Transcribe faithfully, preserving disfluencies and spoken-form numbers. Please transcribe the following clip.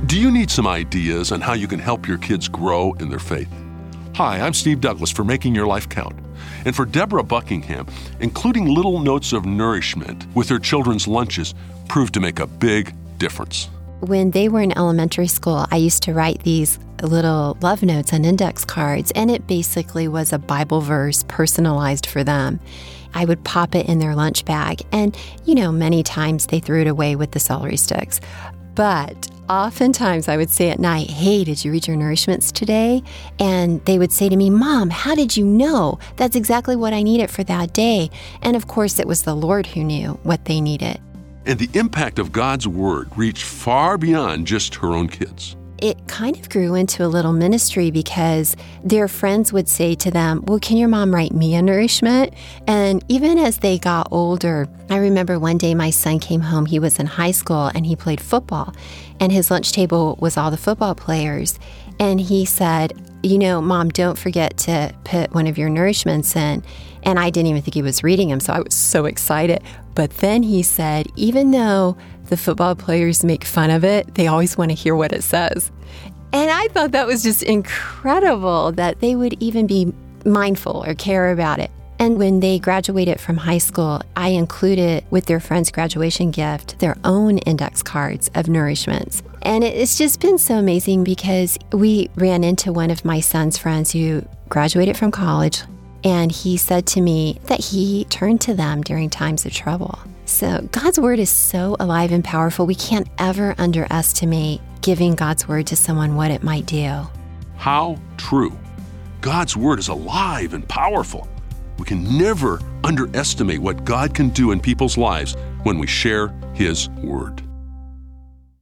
Do you need some ideas on how you can help your kids grow in their faith? Hi, I'm Steve Douglas for Making Your Life Count. And for Deborah Buckingham, including little notes of nourishment with her children's lunches proved to make a big difference. When they were in elementary school, I used to write these little love notes on index cards, and it basically was a Bible verse personalized for them. I would pop it in their lunch bag, and, you know, many times they threw it away with the celery sticks. But oftentimes I would say at night, hey, did you read your nourishments today? And they would say to me, Mom, how did you know? That's exactly what I needed for that day. And of course, it was the Lord who knew what they needed. And the impact of God's Word reached far beyond just her own kids. It kind of grew into a little ministry because their friends would say to them, well, can your mom write me a nourishment? And even as they got older, I remember one day my son came home. He was in high school and he played football. And his lunch table was all the football players. And he said, you know, Mom, don't forget to put one of your nourishments in. And I didn't even think he was reading them, so I was so excited. But then he said, even though the football players make fun of it, they always want to hear what it says. And I thought that was just incredible that they would even be mindful or care about it. And when they graduated from high school, I included with their friend's graduation gift their own index cards of nourishments. And it's just been so amazing because we ran into one of my son's friends who graduated from college, and he said to me that he turned to them during times of trouble. So God's Word is so alive and powerful. We can't ever underestimate giving God's Word to someone, what it might do. How true. God's Word is alive and powerful. We can never underestimate what God can do in people's lives when we share His Word.